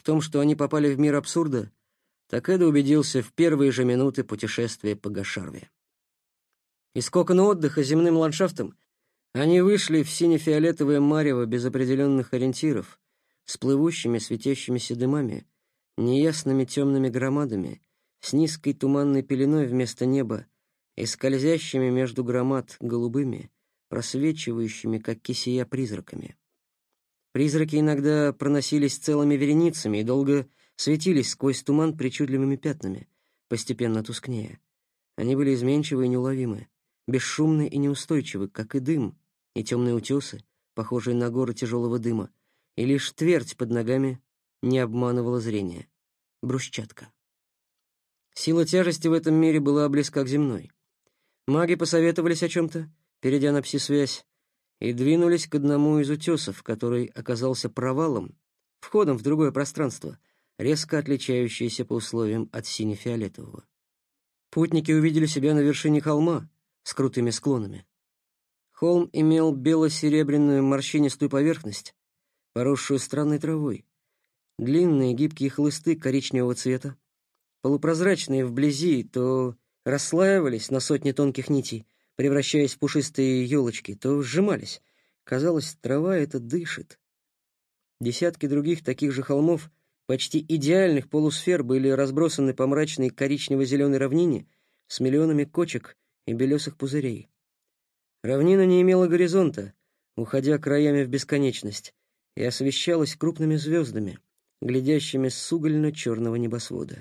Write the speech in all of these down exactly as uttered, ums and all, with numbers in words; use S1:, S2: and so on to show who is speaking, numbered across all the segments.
S1: том, что они попали в мир абсурда, Такеда убедился в первые же минуты путешествия по Гашарве. Из кокона отдыха земным ландшафтом они вышли в сине-фиолетовое марево без определенных ориентиров, с плывущими светящимися дымами, неясными темными громадами, с низкой туманной пеленой вместо неба и скользящими между громад голубыми, просвечивающими, как кисея, призраками. Призраки иногда проносились целыми вереницами и долго светились сквозь туман причудливыми пятнами, постепенно тускнея. Они были изменчивы и неуловимы, бесшумны и неустойчивы, как и дым, и темные утесы, похожие на горы тяжелого дыма, и лишь твердь под ногами не обманывала зрение. Брусчатка. Сила тяжести в этом мире была близка к земной. Маги посоветовались о чем-то, перейдя на пси-связь, и двинулись к одному из утесов, который оказался провалом, входом в другое пространство, резко отличающееся по условиям от сине-фиолетового. Путники увидели себя на вершине холма с крутыми склонами. Холм имел бело-серебряную морщинистую поверхность, поросшую странной травой, длинные гибкие хлысты коричневого цвета, полупрозрачные вблизи, то расслаивались на сотни тонких нитей, превращаясь в пушистые елочки, то сжимались. Казалось, трава эта дышит. Десятки других таких же холмов, почти идеальных полусфер, были разбросаны по мрачной коричнево-зеленой равнине с миллионами кочек и белесых пузырей. Равнина не имела горизонта, уходя краями в бесконечность, и освещалась крупными звездами, глядящими с угольно-черного небосвода.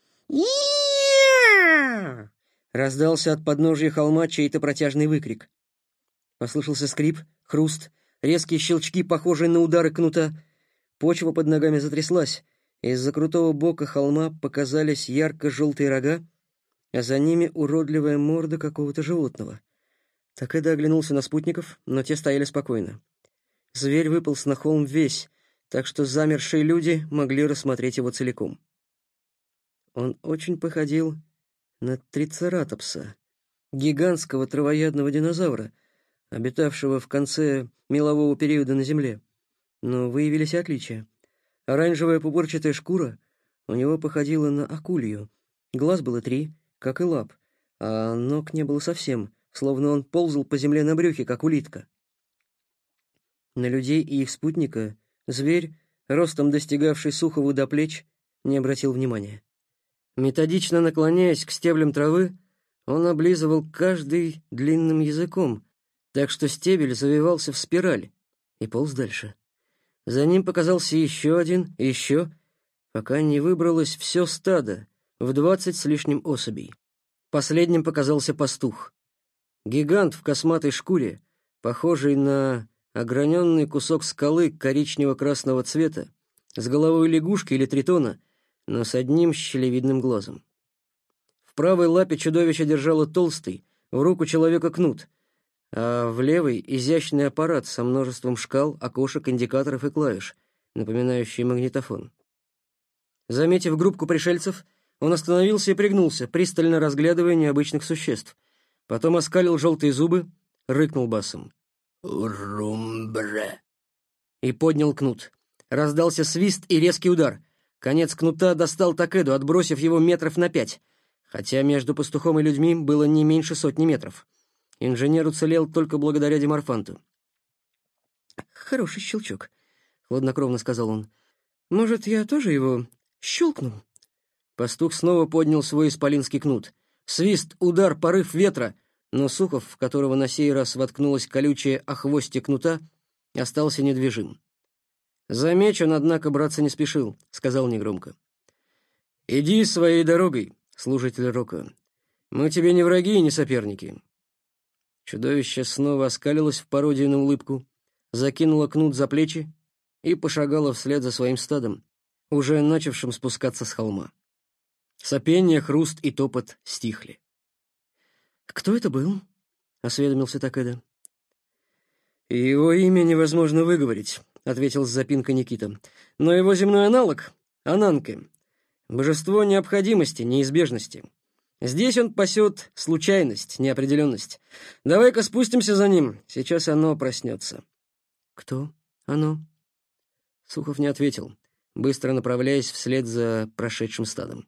S1: «И-я!» — раздался от подножия холма чей-то протяжный выкрик. Послышался скрип, хруст, резкие щелчки, похожие на удары кнута. Почва под ногами затряслась. Из-за крутого бока холма показались ярко-желтые рога, а за ними уродливая морда какого-то животного. Такеда оглянулся на спутников, но те стояли спокойно. Зверь выполз на холм весь, так что замершие люди могли рассмотреть его целиком. Он очень походил на трицератопса, гигантского травоядного динозавра, обитавшего в конце мелового периода на Земле. Но выявились отличия. Оранжевая пупырчатая шкура у него походила на акулью. Глаз было три, как и лап, а ног не было совсем, словно он ползал по земле на брюхе, как улитка. На людей и их спутника зверь, ростом достигавший Сухову до плеч, не обратил внимания. Методично наклоняясь к стеблям травы, он облизывал каждый длинным языком, так что стебель завивался в спираль и полз дальше. За ним показался еще один, еще, пока не выбралось все стадо в двадцать с лишним особей. Последним показался пастух. Гигант в косматой шкуре, похожий на ограненный кусок скалы коричнево-красного цвета, с головой лягушки или тритона, но с одним щелевидным глазом. В правой лапе чудовище держало толстый, в руку человека кнут, а в левой — изящный аппарат со множеством шкал, окошек, индикаторов и клавиш, напоминающий магнитофон. Заметив группку пришельцев, он остановился и пригнулся, пристально разглядывая необычных существ. Потом оскалил желтые зубы, рыкнул басом. «Урумбре!» и поднял кнут. Раздался свист и резкий удар. Конец кнута достал Такеду, отбросив его метров на пять, хотя между пастухом и людьми было не меньше сотни метров. Инженер уцелел только благодаря Деморфанту. «Хороший щелчок», — хладнокровно сказал он. «Может, я тоже его щелкну?» Пастух снова поднял свой исполинский кнут. Свист, удар, порыв ветра, но Сухов, в которого на сей раз воткнулась колючая охвостье кнута, остался недвижим. За меч он, однако, браться не спешил, сказал негромко. «Иди своей дорогой, служитель Рока. Мы тебе не враги и не соперники». Чудовище снова оскалилось в пародию на улыбку, закинуло кнут за плечи и пошагало вслед за своим стадом, уже начавшим спускаться с холма. Сопение, хруст и топот стихли. «Кто это был?» — осведомился Такеда. «Его имя невозможно выговорить», — ответил с запинкой Никита. «Но его земной аналог — Ананке. Божество необходимости, неизбежности. Здесь он пасет случайность, неопределенность. Давай-ка спустимся за ним, сейчас оно проснется». «Кто оно?» Сухов не ответил. быстро направляясь вслед за прошедшим стадом.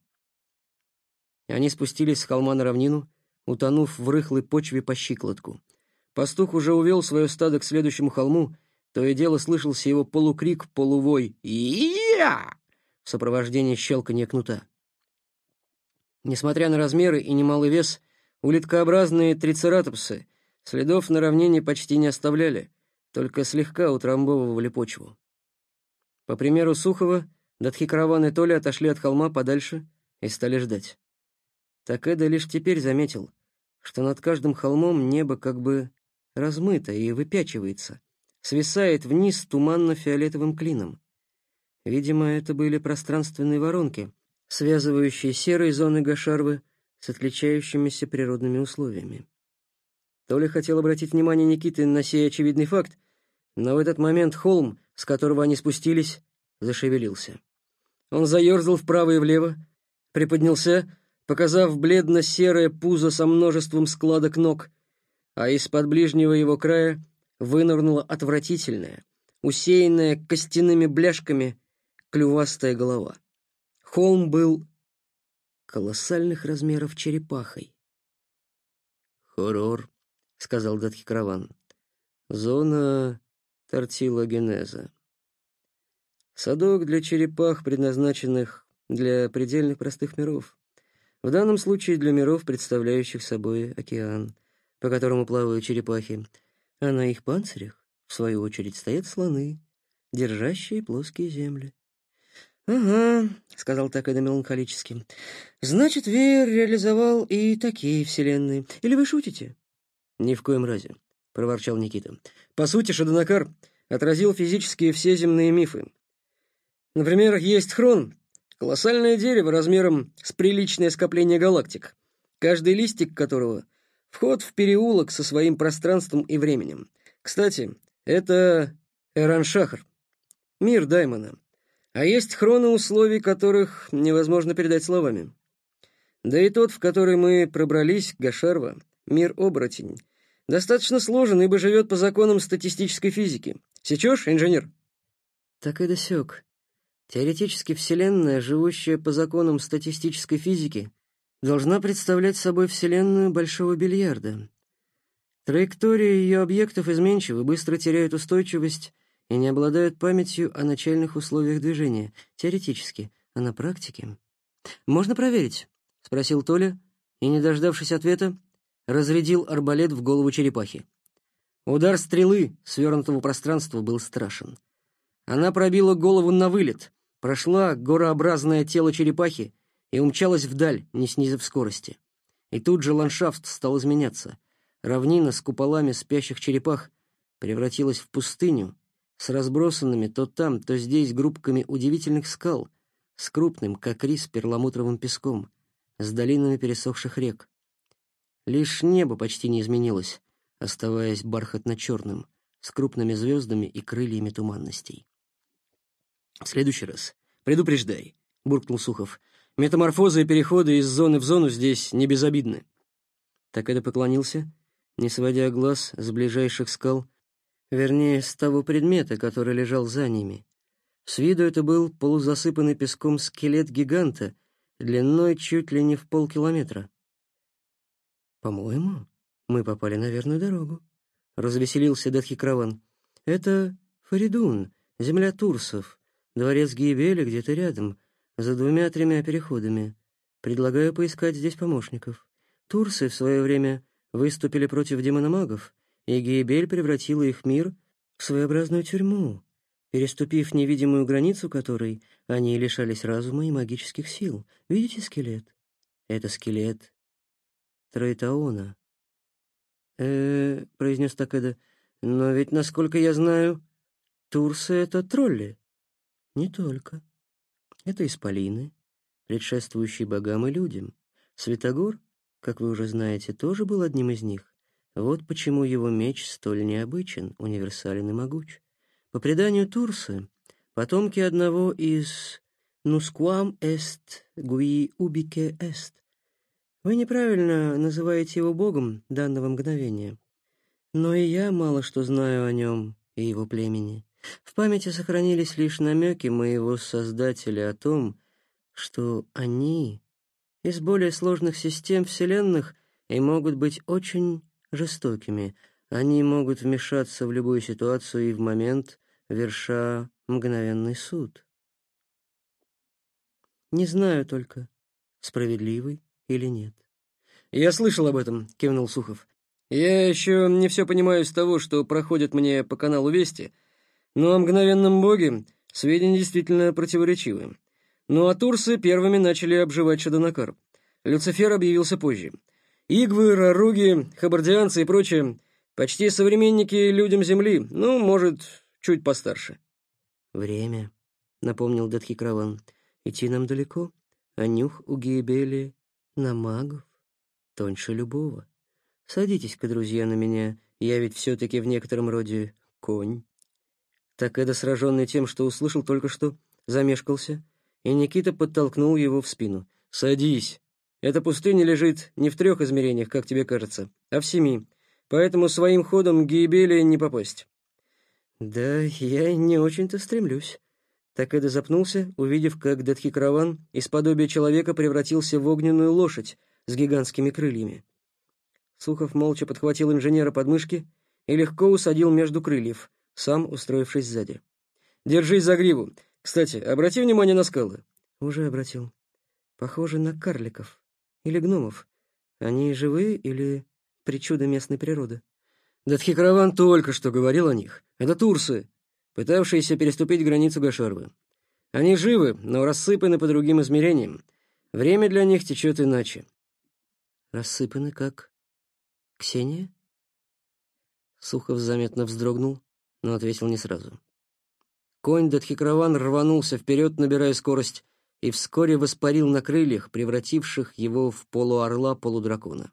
S1: Они спустились с холма на равнину, утонув в рыхлой почве по щиколотку. Пастух уже увел свое стадо к следующему холму, то и дело слышался его полукрик, полувой «И-я!» в сопровождении щелканья кнута. Несмотря на размеры и немалый вес, улиткообразные трицератопсы следов на равнине почти не оставляли, только слегка утрамбовывали почву. По примеру Сухова, Датхикараван и Толя отошли от холма подальше и стали ждать. Такеда лишь теперь заметил, что над каждым холмом небо как бы размыто и выпячивается, свисает вниз туманно-фиолетовым клином. Видимо, это были пространственные воронки, связывающие серые зоны Гашарвы с отличающимися природными условиями. Толя хотел обратить внимание Никиты на сей очевидный факт, но в этот момент холм, с которого они спустились, зашевелился. Он заерзал вправо и влево, приподнялся, показав бледно-серое пузо со множеством складок ног, а из-под ближнего его края вынырнула отвратительная, усеянная костяными бляшками, клювастая голова. Холм был колоссальных размеров черепахой. «Хоррор», — сказал Датхикараван. «Зона тортилогенеза. Садок для черепах, предназначенных для предельных простых миров. В данном случае для миров, представляющих собой океан, по которому плавают черепахи, а на их панцирях, в свою очередь, стоят слоны, держащие плоские земли». «Ага», — сказал Такеда меланхолически. «Значит, Веер реализовал и такие вселенные. Или вы шутите?» «Ни в коем разе», — проворчал Никита. «По сути, Шаданакар отразил физические все земные мифы. Например, есть Хрон, колоссальное дерево размером с приличное скопление галактик, каждый листик которого — вход в переулок со своим пространством и временем. Кстати, это Эраншахр, мир Даймона. А есть хроны условий, которых невозможно передать словами. Да и тот, в который мы пробрались, Гашарва, мир-оборотень, достаточно сложен, ибо живет по законам статистической физики. Сечешь, инженер?» Так и досек. Теоретически Вселенная, живущая по законам статистической физики, должна представлять собой Вселенную большого бильярда. Траектории ее объектов изменчивы, быстро теряют устойчивость и не обладают памятью о начальных условиях движения, теоретически, а на практике. «Можно проверить?» — спросил Толя, и, не дождавшись ответа, разрядил арбалет в голову черепахи. Удар стрелы, свернутого пространства, был страшен. Она пробила голову навылет, прошла горообразное тело черепахи и умчалась вдаль, не снизив скорости. И тут же ландшафт стал изменяться. Равнина с куполами спящих черепах превратилась в пустыню, с разбросанными то там, то здесь группками удивительных скал, с крупным, как рис, перламутровым песком, с долинами пересохших рек. Лишь небо почти не изменилось, оставаясь бархатно-черным, с крупными звездами и крыльями туманностей. «В следующий раз предупреждай», — буркнул Сухов. «Метаморфозы и переходы из зоны в зону здесь не безобидны». Такеда поклонился, не сводя глаз с ближайших скал, вернее, с того предмета, который лежал за ними. С виду это был полузасыпанный песком скелет гиганта, длиной чуть ли не в полкилометра. «По-моему, мы попали на верную дорогу», — развеселился Датхикараван. «Это Фаридун, земля турсов, дворец Гиебеля где-то рядом, за двумя-тремя переходами. Предлагаю поискать здесь помощников. Турсы в свое время выступили против демономагов, и Гиебель превратила их мир в своеобразную тюрьму, переступив невидимую границу которой они лишались разума и магических сил. Видите скелет? Это скелет Троитаона». «Э-э», — произнес Такеда, — «но ведь, насколько я знаю, турсы — это тролли». «Не только. Это исполины, предшествующие богам и людям. Святогор, как вы уже знаете, тоже был одним из них. Вот почему его меч столь необычен, универсален и могуч. По преданию турсы — потомки одного из «nusquam est gui ubique est». Вы неправильно называете его богом данного мгновения. Но и я мало что знаю о нем и его племени. В памяти сохранились лишь намеки моего создателя о том, что они из более сложных систем вселенных и могут быть очень жестокими. Они могут вмешаться в любую ситуацию и в момент, верша мгновенный суд. Не знаю только, справедливый или нет. «Я слышал об этом», — кивнул Сухов. «Я еще не все понимаю из того, что проходит мне по каналу Вести, но о мгновенном боге сведения действительно противоречивы. Ну а турсы первыми начали обживать Шадонакар. Люцифер объявился позже. Игвы, Раруги, хабардианцы и прочее — почти современники людям Земли, ну, может, чуть постарше». «Время», — напомнил Датхикраван. «Идти нам далеко, а нюх у Гиебели на магов тоньше любого. Садитесь-ка, друзья, на меня, я ведь все-таки в некотором роде конь». Такэда, сраженный тем, что услышал только что, замешкался, и Никита подтолкнул его в спину. «Садись. Эта пустыня лежит не в трех измерениях, как тебе кажется, а в семи, поэтому своим ходом к Гиебели не попасть». «Да я и не очень-то стремлюсь». Такэда запнулся, увидев, как Датхикраван из подобия человека превратился в огненную лошадь с гигантскими крыльями. Сухов молча подхватил инженера под мышки и легко усадил между крыльев, сам устроившись сзади. «Держись за гриву. Кстати, обрати внимание на скалы». «Уже обратил. Похожи на карликов или гномов. Они живые или причуда местной природы?» Датхикраван только что говорил о них. Это турсы, пытавшиеся переступить границу Гашарвы. Они живы, но рассыпаны по другим измерениям. Время для них течет иначе. «Рассыпаны, как Ксения?» Сухов заметно вздрогнул, но ответил не сразу. Конь Датхикраван рванулся вперед, набирая скорость, и вскоре воспарил на крыльях, превративших его в полуорла-полудракона.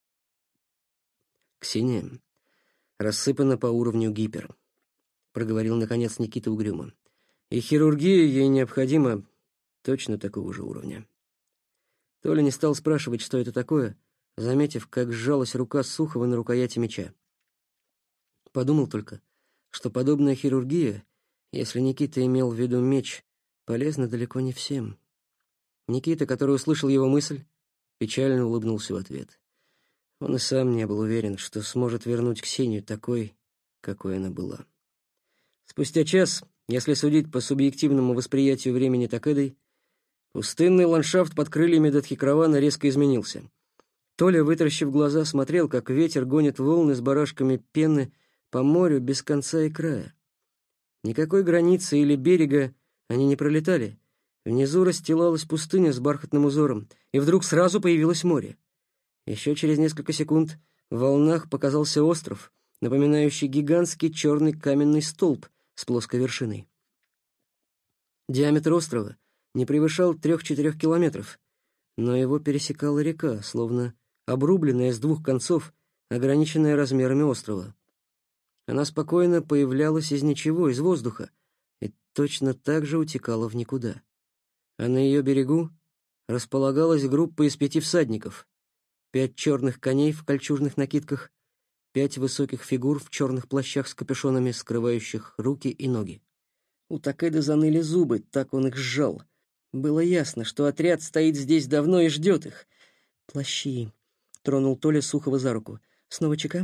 S1: «Ксения рассыпана по уровню гипер», — проговорил, наконец, Никита угрюмо. «И хирургия ей необходима точно такого же уровня». Толя не стал спрашивать, что это такое, заметив, как сжалась рука Сухова на рукояти меча. Подумал только, что подобная хирургия, если Никита имел в виду меч, полезна далеко не всем. Никита, который услышал его мысль, печально улыбнулся в ответ. Он и сам не был уверен, что сможет вернуть Ксению такой, какой она была. Спустя час, если судить по субъективному восприятию времени Такэдой, пустынный ландшафт под крыльями Датхикравана резко изменился. Толя, вытаращив глаза, смотрел, как ветер гонит волны с барашками пены по морю без конца и края. Никакой границы или берега они не пролетали. Внизу расстилалась пустыня с бархатным узором, и вдруг сразу появилось море. Еще через несколько секунд в волнах показался остров, напоминающий гигантский черный каменный столб с плоской вершиной. Диаметр острова не превышал трех-четырех километров, но его пересекала река, словно обрубленная с двух концов, ограниченная размерами острова. Она спокойно появлялась из ничего, из воздуха, и точно так же утекала в никуда. А на ее берегу располагалась группа из пяти всадников, пять черных коней в кольчужных накидках, пять высоких фигур в черных плащах с капюшонами, скрывающих руки и ноги. У Такэды заныли зубы, так он их сжал. Было ясно, что отряд стоит здесь давно и ждет их. «Плащи», — тронул Толя Сухова за руку. «Снова ЧК?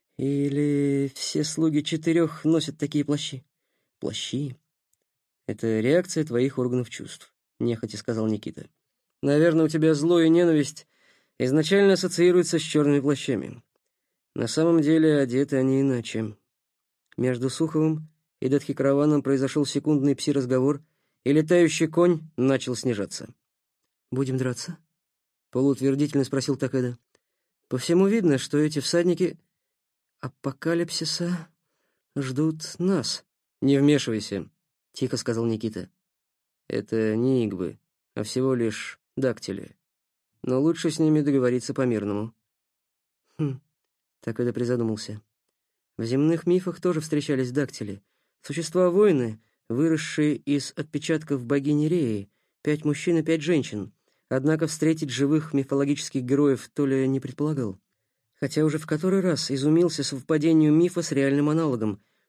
S1: Или все слуги четырех носят такие плащи?» «Плащи — это реакция твоих органов чувств», — нехотя сказал Никита. «Наверное, у тебя зло и ненависть изначально ассоциируются с черными плащами. На самом деле одеты они иначе». Между Суховым и Датхикраваном произошел секундный пси-разговор, и летающий конь начал снижаться. «Будем драться?» — полуутвердительно спросил Такэда. «По всему видно, что эти всадники апокалипсиса ждут нас». «Не вмешивайся», — тихо сказал Никита. «Это не игвы, а всего лишь дактили. Но лучше с ними договориться по-мирному». «Хм», — Такэда призадумался. «В земных мифах тоже встречались дактили. Существа-воины, выросшие из отпечатков богини Реи, пять мужчин и пять женщин. Однако встретить живых мифологических героев Толя не предполагал. Хотя уже в который раз изумился совпадению мифа с реальным аналогом.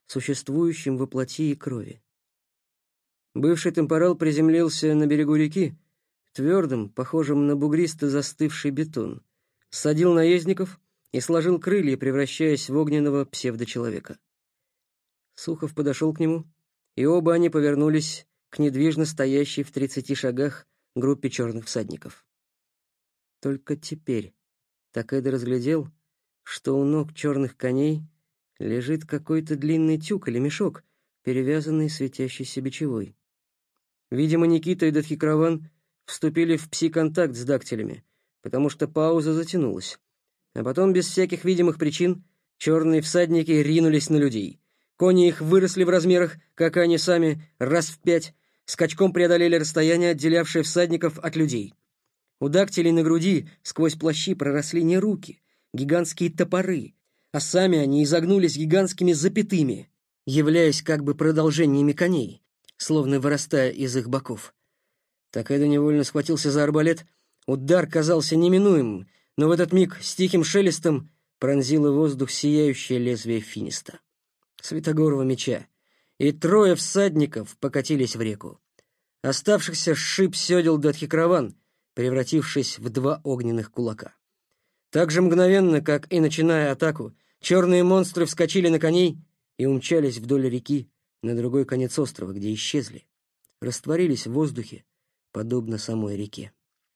S1: существующим во плоти и крови. Бывший темпорал приземлился на берегу реки, твердым, похожим на бугристо застывший бетон, садил наездников и сложил крылья, превращаясь в огненного псевдочеловека. Сухов подошел к нему, и оба они повернулись к недвижно стоящей в тридцати шагах группе черных всадников. Только теперь Такеда разглядел, что у ног черных коней лежит какой-то длинный тюк или мешок, перевязанный светящейся бичевой. Видимо, Никита и Датхикраван вступили в пси-контакт с дактилями, потому что пауза затянулась. А потом, без всяких видимых причин, черные всадники ринулись на людей. Кони их выросли в размерах, как и они сами, раз в пять, скачком преодолели расстояние, отделявшее всадников от людей. У дактилей на груди сквозь плащи проросли не руки, гигантские топоры, а сами они изогнулись гигантскими запятыми, являясь как бы продолжениями коней, словно вырастая из их боков. Такеда невольно схватился за арбалет. Удар казался неминуемым, но в этот миг с тихим шелестом пронзило воздух сияющее лезвие финиста, Святогорова меча, и трое всадников покатились в реку. Оставшихся сшиб сёдел Датхикраван, превратившись в два огненных кулака. Так же мгновенно, как и начиная атаку, черные монстры вскочили на коней и умчались вдоль реки на другой конец острова, где исчезли, растворились в воздухе, подобно самой реке.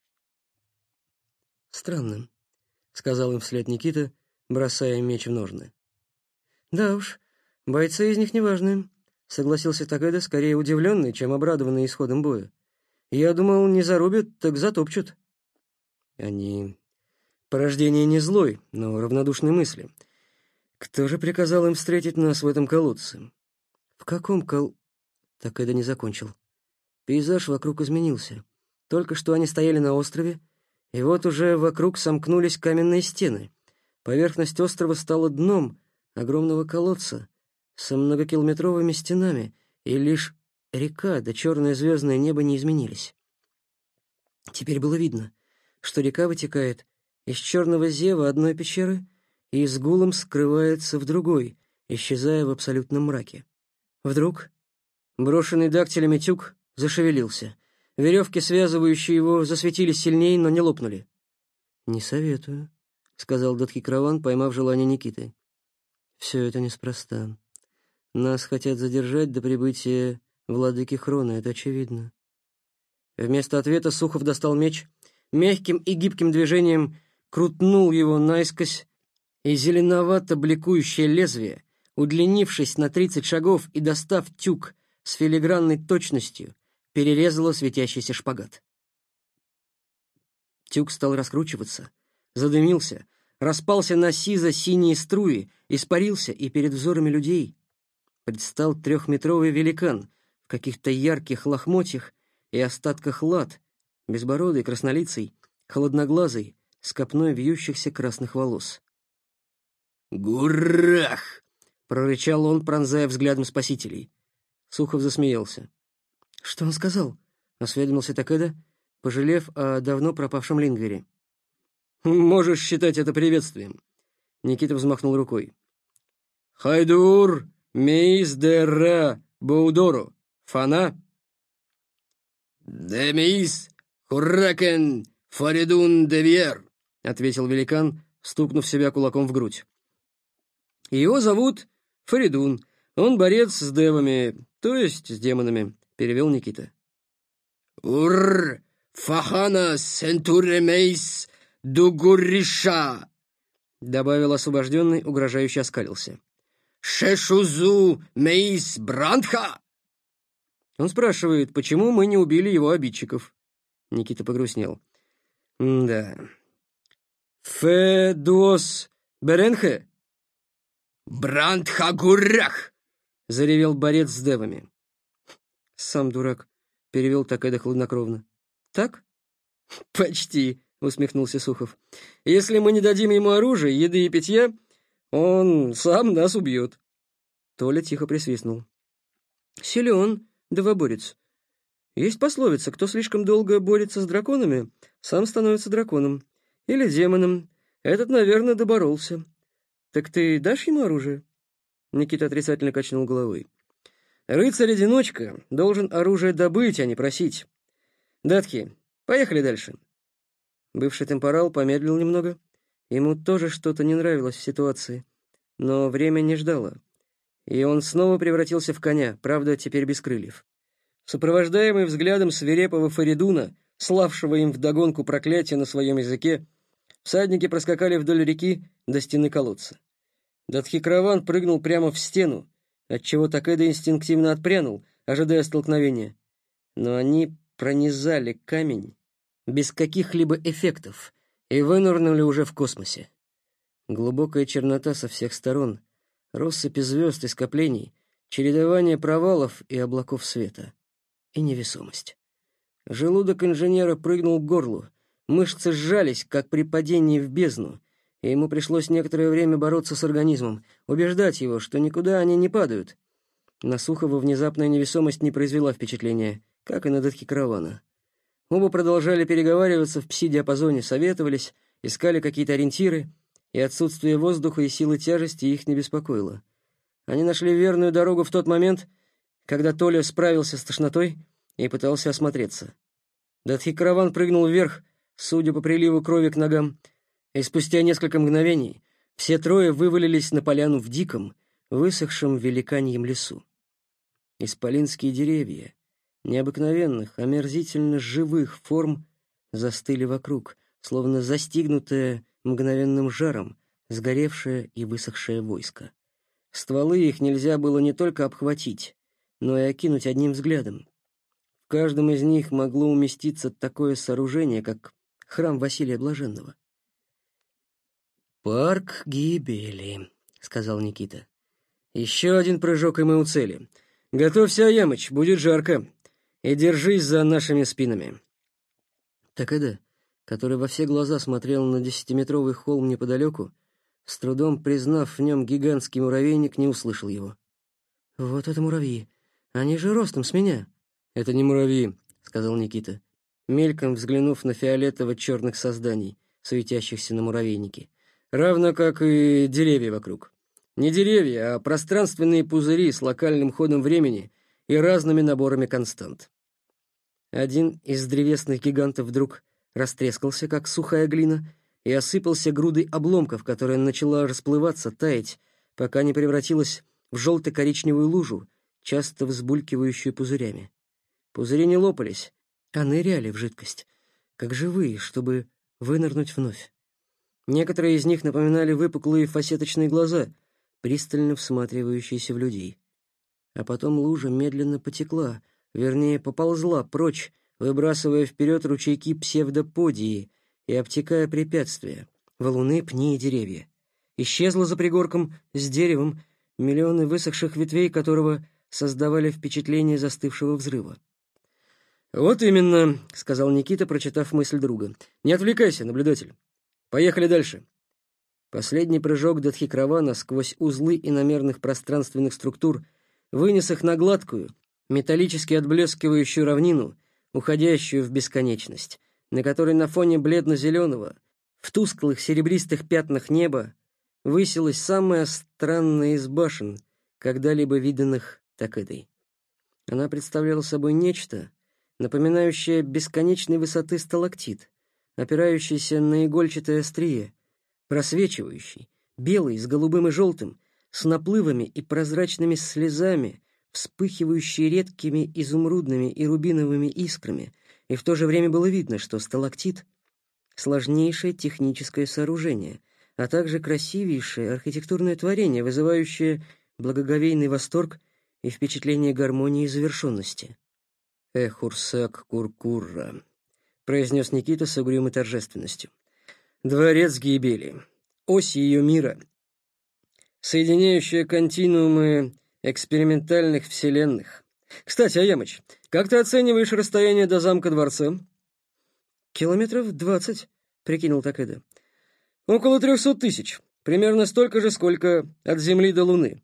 S1: «Странно», — сказал им вслед Никита, бросая меч в ножны. «Да уж, бойцы из них неважные», — согласился Такеда, скорее удивленный, чем обрадованный исходом боя. «Я думал, не зарубят, так затопчут». Они порождение не злой, но равнодушной мысли. Кто же приказал им встретить нас в этом колодце? В каком кол... Такеда не закончил. Пейзаж вокруг изменился. Только что они стояли на острове, и вот уже вокруг сомкнулись каменные стены. Поверхность острова стала дном огромного колодца со многокилометровыми стенами, и лишь река да черное звездное небо не изменились. Теперь было видно, что река вытекает из черного зева одной пещеры и с гулом скрывается в другой, исчезая в абсолютном мраке. Вдруг брошенный дактилями тюк зашевелился. Веревки, связывающие его, засветились сильнее, но не лопнули. «Не советую», — сказал Датхикраван, поймав желание Никиты. «Все это неспроста. Нас хотят задержать до прибытия владыки Хрона, это очевидно». Вместо ответа Сухов достал меч, мягким и гибким движением крутнул его наискось, и зеленовато-бликующее лезвие, удлинившись на тридцать шагов и достав тюк с филигранной точностью, перерезало светящийся шпагат. Тюк стал раскручиваться, задымился, распался на сизо-синие струи, испарился, и перед взорами людей предстал трехметровый великан в каких-то ярких лохмотьях и остатках лад, безбородый, краснолицый, холодноглазый, с копной вьющихся красных волос. «Гуррах!» — прорычал он, пронзая взглядом спасителей. Сухов засмеялся. «Что он сказал?» — осведомился Такеда, пожалев о давно пропавшем Лингвере. «Можешь считать это приветствием», — Никита взмахнул рукой. «Хайдур мейс дерра боудоро, фана?» «Демис хурракен фаридун девьер», — ответил великан, стукнув себя кулаком в грудь. «Его зовут Фаридун. Он борец с девами, то есть с демонами», — перевел Никита. «Ур фахана сентуремейс дугуриша», — добавил освобожденный, угрожающе оскалился. «Шешузу мейс брандха». Он спрашивает, почему мы не убили его обидчиков. Никита погрустнел. «Да. Фе дуос беренхе?» «Брандха-гуррах!» — заревел борец с девами. «Сам дурак», — перевел Такеда хладнокровно. «Так?» «Почти», — усмехнулся Сухов. «Если мы не дадим ему оружия, еды и питья, он сам нас убьет». Толя тихо присвистнул. «Силен, девоборец. Есть пословица: кто слишком долго борется с драконами, сам становится драконом. Или демоном. Этот, наверное, доборолся. Так ты дашь ему оружие?» Никита отрицательно качнул головой. «Рыцарь-одиночка должен оружие добыть, а не просить. Датхи, поехали дальше». Бывший темпорал помедлил немного. Ему тоже что-то не нравилось в ситуации. Но время не ждало. И он снова превратился в коня, правда, теперь без крыльев. Сопровождаемый взглядом свирепого Фаридуна, славшего им вдогонку проклятие на своем языке, всадники проскакали вдоль реки до стены колодца. Датхи-караван прыгнул прямо в стену, отчего Такеда инстинктивно отпрянул, ожидая столкновения. Но они пронизали камень без каких-либо эффектов и вынырнули уже в космосе. Глубокая чернота со всех сторон, россыпи звезд и скоплений, чередование провалов и облаков света. И невесомость. Желудок инженера прыгнул к горлу, мышцы сжались, как при падении в бездну, и ему пришлось некоторое время бороться с организмом, убеждать его, что никуда они не падают. На Сухова внезапная невесомость не произвела впечатления, как и на Датхи-каравана. Оба продолжали переговариваться в пси-диапазоне, советовались, искали какие-то ориентиры, и отсутствие воздуха и силы тяжести их не беспокоило. Они нашли верную дорогу в тот момент, когда Толя справился с тошнотой и пытался осмотреться. Датхи-караван прыгнул вверх, судя по приливу крови к ногам, и спустя несколько мгновений все трое вывалились на поляну в диком, высохшем великаньем лесу. Исполинские деревья, необыкновенных, омерзительно живых форм, застыли вокруг, словно застигнутое мгновенным жаром, сгоревшее и высохшее войско. Стволы их нельзя было не только обхватить, но и окинуть одним взглядом. В каждом из них могло уместиться такое сооружение, как храм Василия Блаженного. «Парк гибели», — сказал Никита. «Еще один прыжок, и мы у цели. Готовься, Аямыч, будет жарко. И держись за нашими спинами». Такеда, который во все глаза смотрел на десятиметровый холм неподалеку, с трудом признав в нем гигантский муравейник, не услышал его. «Вот это муравьи! Они же ростом с меня!» «Это не муравьи», — сказал Никита, мельком взглянув на фиолетово-черных созданий, светящихся на муравейнике, равно как и деревья вокруг. Не деревья, а пространственные пузыри с локальным ходом времени и разными наборами констант. Один из древесных гигантов вдруг растрескался, как сухая глина, и осыпался грудой обломков, которая начала расплываться, таять, пока не превратилась в желто-коричневую лужу, часто взбулькивающую пузырями. Пузыри не лопались, а ныряли в жидкость, как живые, чтобы вынырнуть вновь. Некоторые из них напоминали выпуклые фасеточные глаза, пристально всматривающиеся в людей. А потом лужа медленно потекла, вернее, поползла прочь, выбрасывая вперед ручейки псевдоподии и обтекая препятствия, валуны, пни и деревья. Исчезла за пригорком с деревом, миллионы высохших ветвей которого создавали впечатление застывшего взрыва. «Вот именно», — сказал Никита, прочитав мысль друга. «Не отвлекайся, наблюдатель. Поехали дальше». Последний прыжок Датхи-каравана сквозь узлы иномерных пространственных структур вынес их на гладкую, металлически отблескивающую равнину, уходящую в бесконечность, на которой на фоне бледно-зеленого, в тусклых серебристых пятнах неба, высилась самая странная из башен, когда-либо виданных Такедой. Она представляла собой нечто, напоминающее бесконечной высоты сталактит, опирающийся на игольчатое острие, просвечивающий, белый, с голубым и желтым, с наплывами и прозрачными слезами, вспыхивающий редкими изумрудными и рубиновыми искрами, и в то же время было видно, что сталактит — сложнейшее техническое сооружение, а также красивейшее архитектурное творение, вызывающее благоговейный восторг и впечатление гармонии и завершенности. «Эхурсак Куркурра», — произнес Никита с угрюмой торжественностью. «Дворец гибели, ось ее мира, соединяющая континуумы экспериментальных вселенных. Кстати, Аямыч, как ты оцениваешь расстояние до замка-дворца?» «Километров двадцать», — прикинул Такеда. «Около трехсот тысяч. Примерно столько же, сколько от Земли до Луны».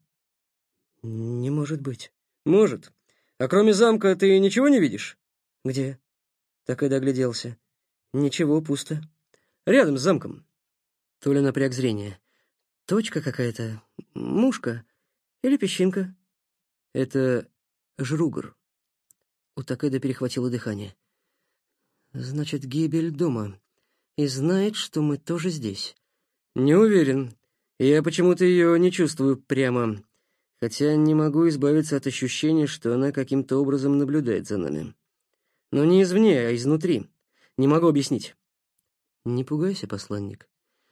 S1: «Не может быть». «Может. А кроме замка ты ничего не видишь?» «Где?» Такеда огляделся. «Ничего, пусто». «Рядом с замком». Толя напряг зрение. «Точка какая-то. Мушка. Или песчинка. Это Жругар. У Такеда перехватило дыхание. Значит, гибель дома. И знает, что мы тоже здесь. Не уверен. Я почему-то ее не чувствую прямо. Хотя не могу избавиться от ощущения, что она каким-то образом наблюдает за нами. Но не извне, а изнутри. Не могу объяснить. Не пугайся, посланник.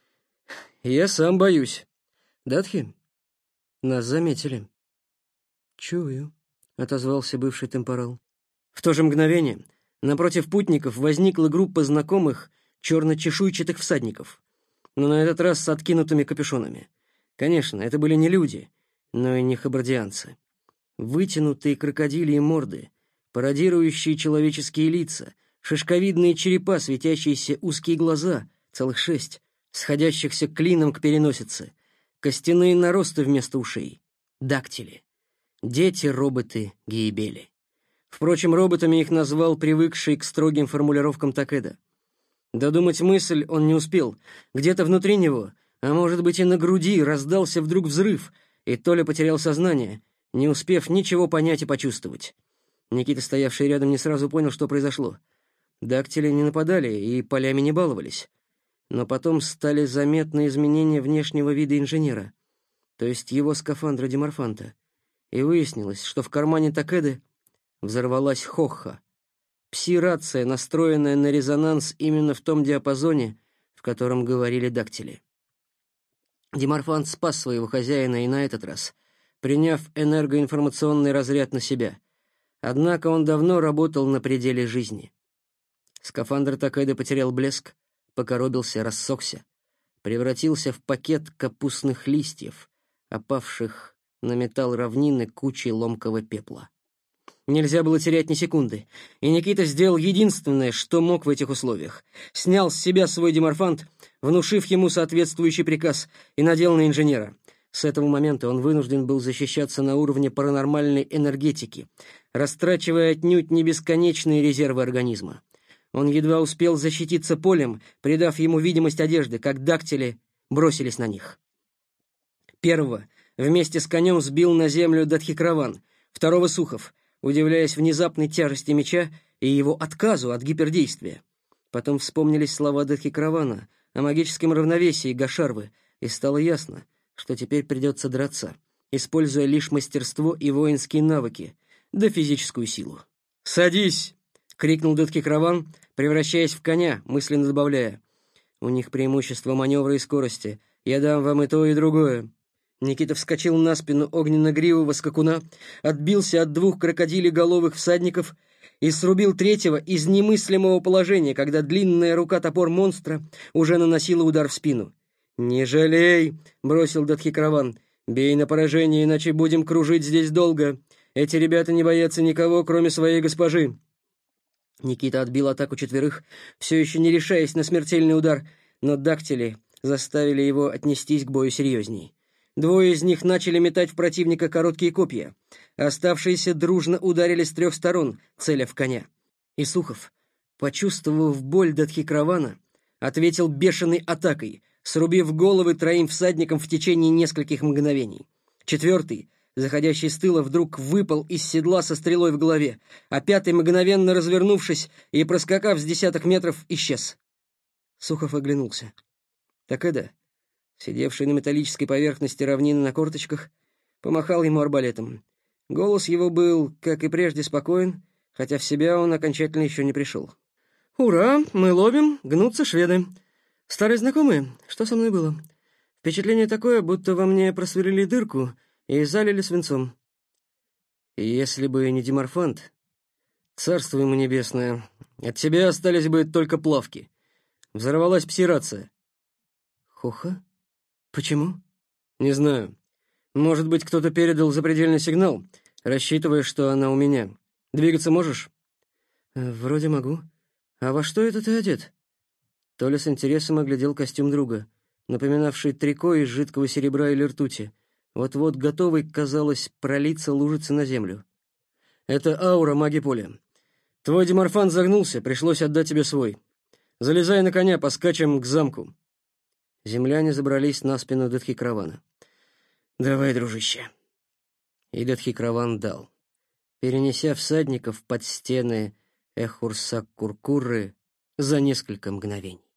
S1: Я сам боюсь. Датхи, нас заметили. Чую, отозвался бывший темпорал. В то же мгновение напротив путников возникла группа знакомых черно-чешуйчатых всадников, но на этот раз с откинутыми капюшонами. Конечно, это были не люди, но и не хабардианцы. Вытянутые крокодильи морды, пародирующие человеческие лица, шишковидные черепа, светящиеся узкие глаза, целых шесть, сходящихся клином к переносице, костяные наросты вместо ушей, дактили, дети-роботы Гиебели. Впрочем, роботами их назвал привыкший к строгим формулировкам Такеда. Додумать мысль он не успел. Где-то внутри него, а может быть и на груди, раздался вдруг взрыв, и Толя потерял сознание, не успев ничего понять и почувствовать. Никита, стоявший рядом, не сразу понял, что произошло. Дактили не нападали и полями не баловались. Но потом стали заметны изменения внешнего вида инженера, то есть его скафандра Диморфанта, и выяснилось, что в кармане Такеды взорвалась хохха. Пси-рация, настроенная на резонанс именно в том диапазоне, в котором говорили дактили. Диморфант спас своего хозяина и на этот раз, приняв энергоинформационный разряд на себя. Однако он давно работал на пределе жизни. Скафандр Такеды потерял блеск, покоробился, рассохся, превратился в пакет капустных листьев, опавших на металл равнины кучей ломкого пепла. Нельзя было терять ни секунды, и Никита сделал единственное, что мог в этих условиях. Снял с себя свой диморфант, внушив ему соответствующий приказ, и надел на инженера. С этого момента он вынужден был защищаться на уровне паранормальной энергетики, растрачивая отнюдь не бесконечные резервы организма. Он едва успел защититься полем, придав ему видимость одежды, как дактили бросились на них. Первого вместе с конем сбил на землю Датхикраван, второго — Сухов, удивляясь внезапной тяжести меча и его отказу от гипердействия. Потом вспомнились слова Датхикравана о магическом равновесии Гашарвы, и стало ясно, что теперь придется драться, используя лишь мастерство и воинские навыки, да физическую силу. «Садись!» — крикнул Датхикраван, превращаясь в коня, мысленно добавляя: «У них преимущество маневра и скорости. Я дам вам и то, и другое». Никита вскочил на спину огненно-гривого скакуна, отбился от двух крокодилеголовых всадников и срубил третьего из немыслимого положения, когда длинная рука-топор монстра уже наносила удар в спину. «Не жалей!» — бросил Датхикраван. «Бей на поражение, иначе будем кружить здесь долго. Эти ребята не боятся никого, кроме своей госпожи». Никита отбил атаку четверых, все еще не решаясь на смертельный удар, но дактили заставили его отнестись к бою серьезней. Двое из них начали метать в противника короткие копья. Оставшиеся дружно ударили с трех сторон, целя в коня. И Сухов, почувствовав боль Датхикравана, ответил бешеной атакой, срубив головы троим всадникам в течение нескольких мгновений. Четвертый, заходящий с тыла, вдруг выпал из седла со стрелой в голове, а пятый, мгновенно развернувшись и проскакав с десяток метров, исчез. Сухов оглянулся. Такеда, сидевший на металлической поверхности равнины на корточках, помахал ему арбалетом. Голос его был, как и прежде, спокоен, хотя в себя он окончательно еще не пришел. «Ура! Мы ловим! Гнутся шведы! Старые знакомые, что со мной было? Впечатление такое, будто во мне просверлили дырку и залили свинцом. Если бы не Диморфант, царство ему небесное, от тебя остались бы только плавки. Взорвалась пси-рация». «Хоха? Почему?» «Не знаю. Может быть, кто-то передал запредельный сигнал, рассчитывая, что она у меня. Двигаться можешь?» «Вроде могу. А во что это ты одет?» Толя с интересом оглядел костюм друга, напоминавший трико из жидкого серебра или ртути. Вот-вот готовый, казалось, пролиться лужицы на землю. «Это аура маги поля. Твой Диморфант загнулся, пришлось отдать тебе свой. Залезай на коня, поскачем к замку». Земляне забрались на спину Датхикравана. «Давай, дружище». И Датхикраван дал, перенеся всадников под стены Эхурсак-Куркурры за несколько мгновений.